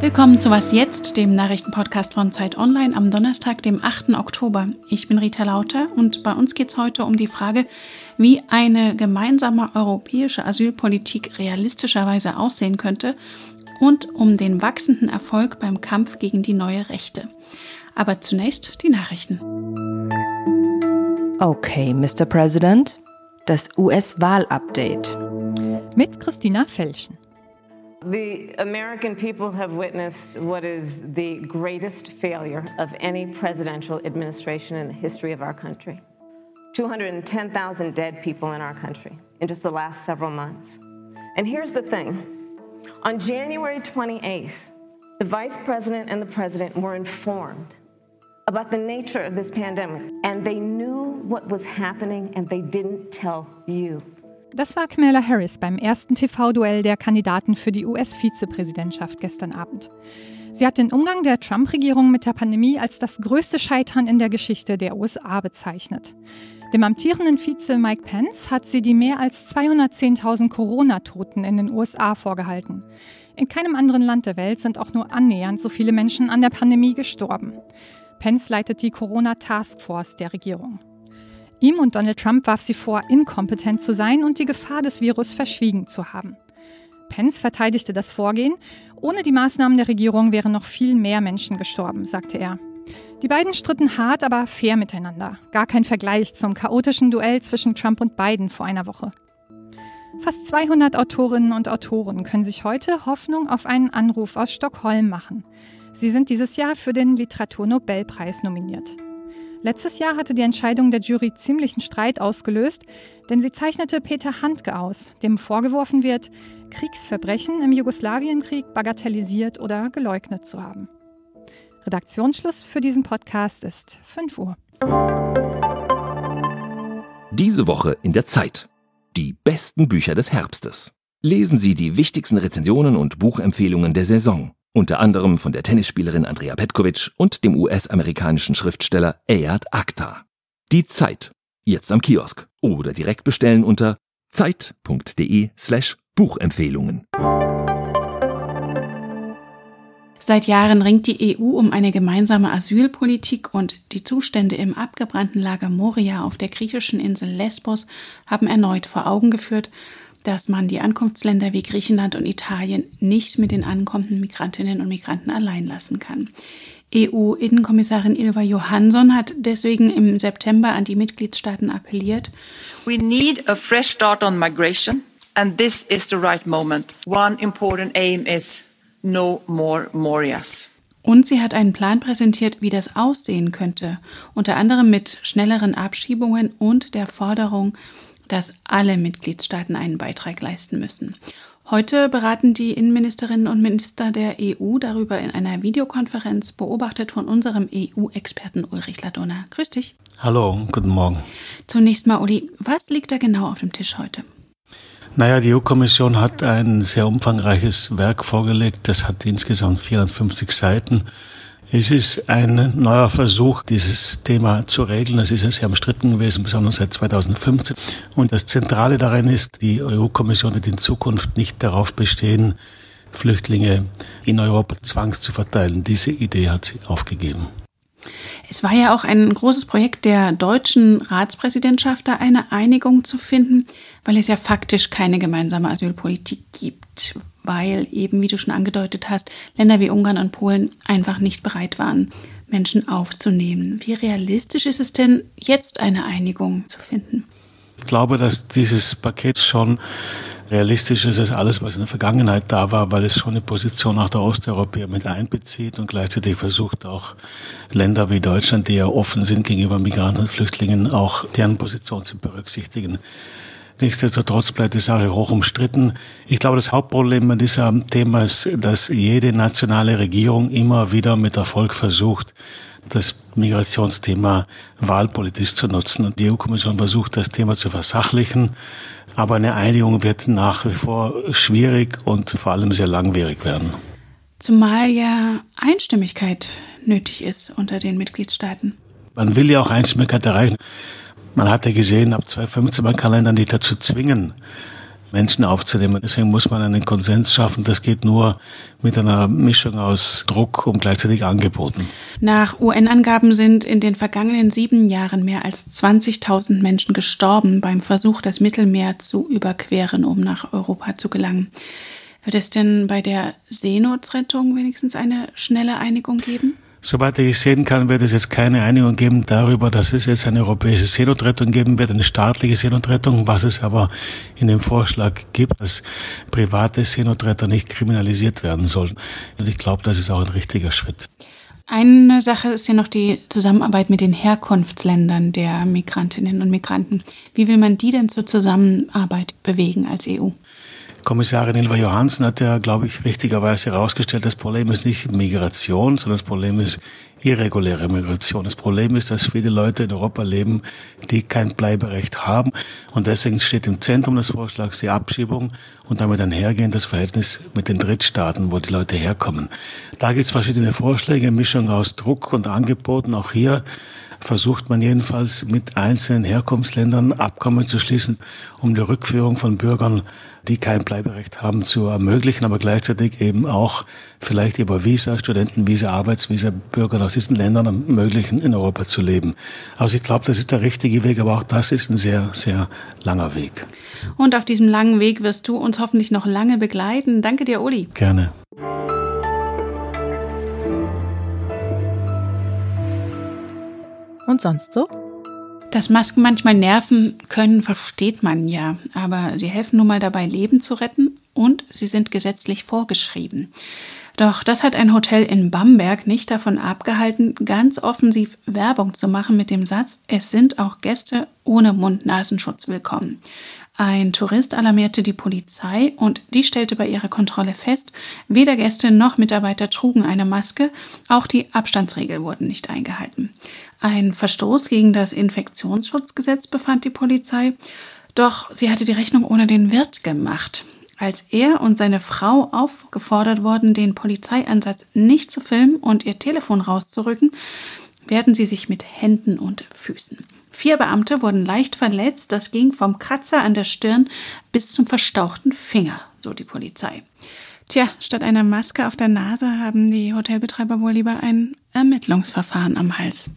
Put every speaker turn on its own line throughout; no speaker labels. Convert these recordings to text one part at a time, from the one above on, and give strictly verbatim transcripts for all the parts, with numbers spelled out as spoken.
Willkommen zu Was Jetzt, dem Nachrichtenpodcast von Zeit Online am Donnerstag, dem achten Oktober. Ich bin Rita Lauter und bei uns geht es heute um die Frage, wie eine gemeinsame europäische Asylpolitik realistischerweise aussehen könnte und um den wachsenden Erfolg beim Kampf gegen die neue Rechte. Aber zunächst die Nachrichten.
Okay, Mister President, das U S-Wahl-Update.
Mit Christina Felschen.
The American people have witnessed what is the greatest failure of any presidential administration in the history of our country. two hundred ten thousand dead people in our country in just the last several months. And here's the thing. On January twenty-eighth, the Vice President and the President were informed about the nature of this pandemic, and they knew what was happening and they didn't tell you.
Das war Kamala Harris beim ersten T V-Duell der Kandidaten für die U S-Vizepräsidentschaft gestern Abend. Sie hat den Umgang der Trump-Regierung mit der Pandemie als das größte Scheitern in der Geschichte der U S A bezeichnet. Dem amtierenden Vize Mike Pence hat sie die mehr als zweihundertzehntausend Corona-Toten in den U S A vorgehalten. In keinem anderen Land der Welt sind auch nur annähernd so viele Menschen an der Pandemie gestorben. Pence leitet die Corona-Taskforce der Regierung. Ihm und Donald Trump warf sie vor, inkompetent zu sein und die Gefahr des Virus verschwiegen zu haben. Pence verteidigte das Vorgehen. Ohne die Maßnahmen der Regierung wären noch viel mehr Menschen gestorben, sagte er. Die beiden stritten hart, aber fair miteinander. Gar kein Vergleich zum chaotischen Duell zwischen Trump und Biden vor einer Woche. Fast zweihundert Autorinnen und Autoren können sich heute Hoffnung auf einen Anruf aus Stockholm machen. Sie sind dieses Jahr für den Literaturnobelpreis nominiert. Letztes Jahr hatte die Entscheidung der Jury ziemlichen Streit ausgelöst, denn sie zeichnete Peter Handke aus, dem vorgeworfen wird, Kriegsverbrechen im Jugoslawienkrieg bagatellisiert oder geleugnet zu haben. Redaktionsschluss für diesen Podcast ist fünf Uhr.
Diese Woche in der Zeit. Die besten Bücher des Herbstes. Lesen Sie die wichtigsten Rezensionen und Buchempfehlungen der Saison. Unter anderem von der Tennisspielerin Andrea Petkovic und dem U S-amerikanischen Schriftsteller Ayad Akhtar. Die Zeit. Jetzt am Kiosk. Oder direkt bestellen unter zeit.de slash Buchempfehlungen.
Seit Jahren ringt die E U um eine gemeinsame Asylpolitik und die Zustände im abgebrannten Lager Moria auf der griechischen Insel Lesbos haben erneut vor Augen geführt, dass man die Ankunftsländer wie Griechenland und Italien nicht mit den ankommenden Migrantinnen und Migranten allein lassen kann. E U-Innenkommissarin Ylva Johansson hat deswegen im September an die Mitgliedstaaten appelliert.
We need a fresh start on migration, and this is the right moment. One important aim is no more Morias.
Und sie hat einen Plan präsentiert, wie das aussehen könnte, unter anderem mit schnelleren Abschiebungen und der Forderung, dass alle Mitgliedstaaten einen Beitrag leisten müssen. Heute beraten die Innenministerinnen und Minister der E U darüber in einer Videokonferenz, beobachtet von unserem E U-Experten Ulrich Ladurner. Grüß dich.
Hallo, guten Morgen.
Zunächst mal, Uli, was liegt da genau auf dem Tisch heute?
Naja, die E U-Kommission hat ein sehr umfangreiches Werk vorgelegt. Das hat insgesamt vierhundertfünfzig Seiten. Es ist ein neuer Versuch, dieses Thema zu regeln. Das ist ja sehr umstritten gewesen, besonders seit zweitausendfünfzehn. Und das Zentrale darin ist, die E U-Kommission wird in Zukunft nicht darauf bestehen, Flüchtlinge in Europa zwangs zu verteilen. Diese Idee hat sie aufgegeben.
Es war ja auch ein großes Projekt der deutschen Ratspräsidentschaft, da eine Einigung zu finden, weil es ja faktisch keine gemeinsame Asylpolitik gibt, weil eben, wie du schon angedeutet hast, Länder wie Ungarn und Polen einfach nicht bereit waren, Menschen aufzunehmen. Wie realistisch ist es denn, jetzt eine Einigung zu finden?
Ich glaube, dass dieses Paket schon realistisch ist als alles, was in der Vergangenheit da war, weil es schon eine Position auch der Osteuropäer mit einbezieht und gleichzeitig versucht auch Länder wie Deutschland, die ja offen sind gegenüber Migranten und Flüchtlingen, auch deren Position zu berücksichtigen. Nichtsdestotrotz bleibt die Sache hoch umstritten. Ich glaube, das Hauptproblem bei diesem Thema ist, dass jede nationale Regierung immer wieder mit Erfolg versucht, das Migrationsthema wahlpolitisch zu nutzen. Und die E U-Kommission versucht, das Thema zu versachlichen. Aber eine Einigung wird nach wie vor schwierig und vor allem sehr langwierig werden.
Zumal ja Einstimmigkeit nötig ist unter den Mitgliedstaaten.
Man will ja auch Einstimmigkeit erreichen. Man hat ja gesehen, ab zweitausendfünfzehn, man kann Länder nicht dazu zwingen, Menschen aufzunehmen. Deswegen muss man einen Konsens schaffen. Das geht nur mit einer Mischung aus Druck und gleichzeitig Angeboten.
Nach U N-Angaben sind in den vergangenen sieben Jahren mehr als zwanzigtausend Menschen gestorben beim Versuch, das Mittelmeer zu überqueren, um nach Europa zu gelangen. Wird es denn bei der Seenotrettung wenigstens eine schnelle Einigung geben?
Soweit ich sehen kann, wird es jetzt keine Einigung geben darüber, dass es jetzt eine europäische Seenotrettung geben wird, eine staatliche Seenotrettung, was es aber in dem Vorschlag gibt, dass private Seenotretter nicht kriminalisiert werden sollen. Und ich glaube, das ist auch ein richtiger Schritt.
Eine Sache ist ja noch die Zusammenarbeit mit den Herkunftsländern der Migrantinnen und Migranten. Wie will man die denn zur Zusammenarbeit bewegen als E U?
Kommissarin Ylva Johansson hat ja, glaube ich, richtigerweise herausgestellt, das Problem ist nicht Migration, sondern das Problem ist irreguläre Migration. Das Problem ist, dass viele Leute in Europa leben, die kein Bleiberecht haben. Und deswegen steht im Zentrum des Vorschlags die Abschiebung und damit einhergehend das Verhältnis mit den Drittstaaten, wo die Leute herkommen. Da gibt es verschiedene Vorschläge, eine Mischung aus Druck und Angeboten. Auch hier versucht man jedenfalls mit einzelnen Herkunftsländern Abkommen zu schließen, um die Rückführung von Bürgern, die kein Bleiberecht haben, zu ermöglichen, aber gleichzeitig eben auch vielleicht über Visa, Studentenvisa, Arbeitsvisa Bürgern aus diesen Ländern ermöglichen, in Europa zu leben. Also ich glaube, das ist der richtige Weg, aber auch das ist ein sehr, sehr langer Weg.
Und auf diesem langen Weg wirst du uns hoffentlich noch lange begleiten. Danke dir, Uli.
Gerne.
Und sonst so?
Dass Masken manchmal nerven können, versteht man ja. Aber sie helfen nun mal dabei, Leben zu retten und sie sind gesetzlich vorgeschrieben. Doch das hat ein Hotel in Bamberg nicht davon abgehalten, ganz offensiv Werbung zu machen mit dem Satz, es sind auch Gäste ohne Mund-Nasenschutz willkommen. Ein Tourist alarmierte die Polizei und die stellte bei ihrer Kontrolle fest, weder Gäste noch Mitarbeiter trugen eine Maske, auch die Abstandsregeln wurden nicht eingehalten. Ein Verstoß gegen das Infektionsschutzgesetz befand die Polizei, doch sie hatte die Rechnung ohne den Wirt gemacht. Als er und seine Frau aufgefordert wurden, den Polizeieinsatz nicht zu filmen und ihr Telefon rauszurücken, wehrten sie sich mit Händen und Füßen. Vier Beamte wurden leicht verletzt, das ging vom Kratzer an der Stirn bis zum verstauchten Finger, so die Polizei. Tja, statt einer Maske auf der Nase haben die Hotelbetreiber wohl lieber ein Ermittlungsverfahren am Hals.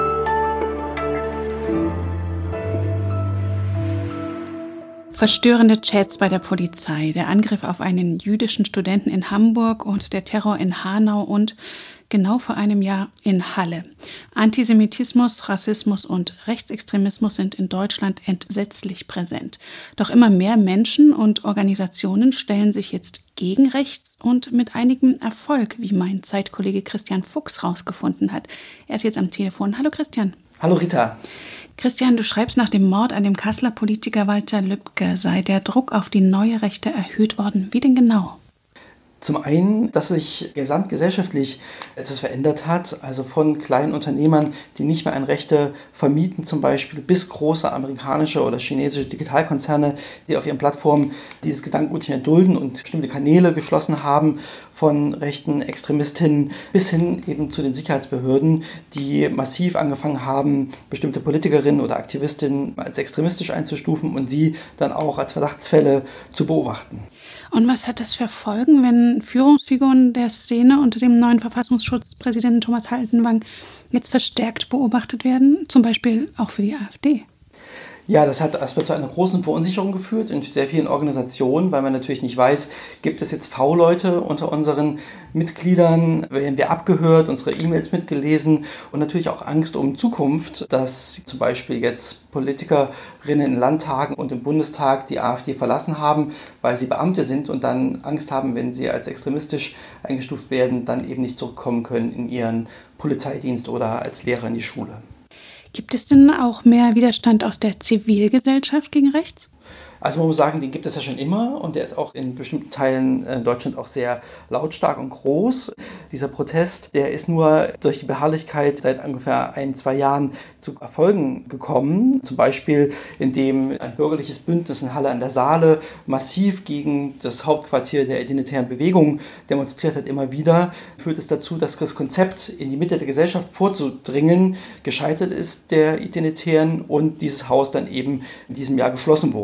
Verstörende Chats bei der Polizei, der Angriff auf einen jüdischen Studenten in Hamburg und der Terror in Hanau und genau vor einem Jahr in Halle. Antisemitismus, Rassismus und Rechtsextremismus sind in Deutschland entsetzlich präsent. Doch immer mehr Menschen und Organisationen stellen sich jetzt gegen rechts und mit einigem Erfolg, wie mein Zeitkollege Christian Fuchs rausgefunden hat. Er ist jetzt am Telefon. Hallo Christian.
Hallo Rita.
Christian, du schreibst, nach dem Mord an dem Kasseler Politiker Walter Lübcke sei der Druck auf die neue Rechte erhöht worden. Wie denn genau?
Zum einen, dass sich gesamtgesellschaftlich etwas verändert hat, also von kleinen Unternehmern, die nicht mehr an Rechte vermieten zum Beispiel, bis große amerikanische oder chinesische Digitalkonzerne, die auf ihren Plattformen dieses Gedankengut nicht mehr dulden und bestimmte Kanäle geschlossen haben, von rechten Extremistinnen bis hin eben zu den Sicherheitsbehörden, die massiv angefangen haben, bestimmte Politikerinnen oder Aktivistinnen als extremistisch einzustufen und sie dann auch als Verdachtsfälle zu beobachten.
Und was hat das für Folgen, wenn Führungsfiguren der Szene unter dem neuen Verfassungsschutzpräsidenten Thomas Haldenwang jetzt verstärkt beobachtet werden, zum Beispiel auch für die AfD?
Ja, das hat erstmal zu einer großen Verunsicherung geführt in sehr vielen Organisationen, weil man natürlich nicht weiß, gibt es jetzt V-Leute unter unseren Mitgliedern, werden wir abgehört, unsere E-Mails mitgelesen und natürlich auch Angst um Zukunft, dass zum Beispiel jetzt Politikerinnen in Landtagen und im Bundestag die AfD verlassen haben, weil sie Beamte sind und dann Angst haben, wenn sie als extremistisch eingestuft werden, dann eben nicht zurückkommen können in ihren Polizeidienst oder als Lehrer in die Schule.
Gibt es denn auch mehr Widerstand aus der Zivilgesellschaft gegen rechts?
Also man muss sagen, den gibt es ja schon immer und der ist auch in bestimmten Teilen Deutschlands auch sehr lautstark und groß. Dieser Protest, der ist nur durch die Beharrlichkeit seit ungefähr ein, zwei Jahren zu Erfolgen gekommen. Zum Beispiel, indem ein bürgerliches Bündnis in Halle an der Saale massiv gegen das Hauptquartier der Identitären Bewegung demonstriert hat immer wieder, führt es dazu, dass das Konzept in die Mitte der Gesellschaft vorzudringen gescheitert ist, der Identitären, und dieses Haus dann eben in diesem Jahr geschlossen wurde zum Beispiel.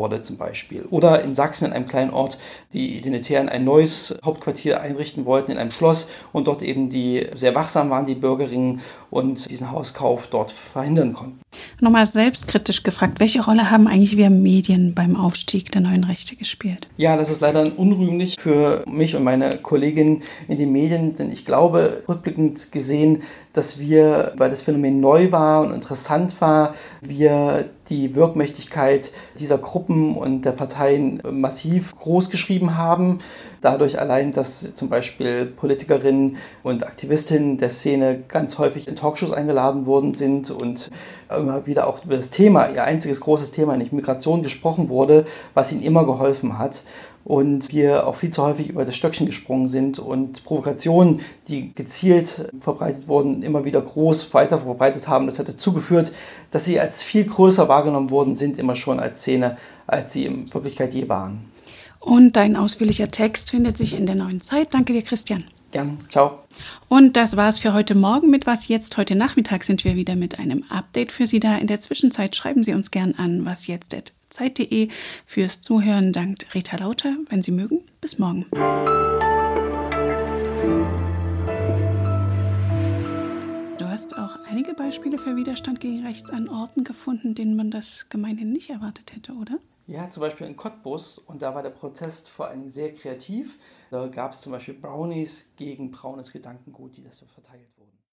Beispiel. Oder in Sachsen, in einem kleinen Ort, die Identitären ein neues Hauptquartier einrichten wollten in einem Schloss und dort eben die sehr wachsam waren, die Bürgerinnen, und diesen Hauskauf dort verhindern konnten.
Nochmal selbstkritisch gefragt, welche Rolle haben eigentlich wir Medien beim Aufstieg der neuen Rechte gespielt?
Ja, das ist leider unrühmlich für mich und meine Kolleginnen in den Medien, denn ich glaube, rückblickend gesehen, dass wir, weil das Phänomen neu war und interessant war, wir die Wirkmächtigkeit dieser Gruppen und der Parteien massiv groß geschrieben haben. Dadurch allein, dass zum Beispiel Politikerinnen und Aktivistinnen der Szene ganz häufig in Talkshows eingeladen worden sind und immer wieder auch über das Thema, ihr einziges großes Thema, nämlich Migration, gesprochen wurde, was ihnen immer geholfen hat. Und wir auch viel zu häufig über das Stöckchen gesprungen sind und Provokationen, die gezielt verbreitet wurden, immer wieder groß weiter verbreitet haben. Das hat dazu geführt, dass sie als viel größer wahrgenommen worden sind, immer schon als Szene, als sie in Wirklichkeit je waren.
Und dein ausführlicher Text findet sich in der Neuen Zeit. Danke dir, Christian.
Gern, ciao.
Und das war's für heute Morgen mit Was Jetzt. Heute Nachmittag sind wir wieder mit einem Update für Sie da. In der Zwischenzeit schreiben Sie uns gern an wasjetzt.zeit.de. Fürs Zuhören dankt Rita Lauter. Wenn Sie mögen, bis morgen. Du hast auch einige Beispiele für Widerstand gegen rechts an Orten gefunden, denen man das gemeinhin nicht erwartet hätte, oder?
Ja, zum Beispiel in Cottbus, und da war der Protest vor allem sehr kreativ. Da gab es zum Beispiel Brownies gegen braunes Gedankengut, die das so verteilt wurden.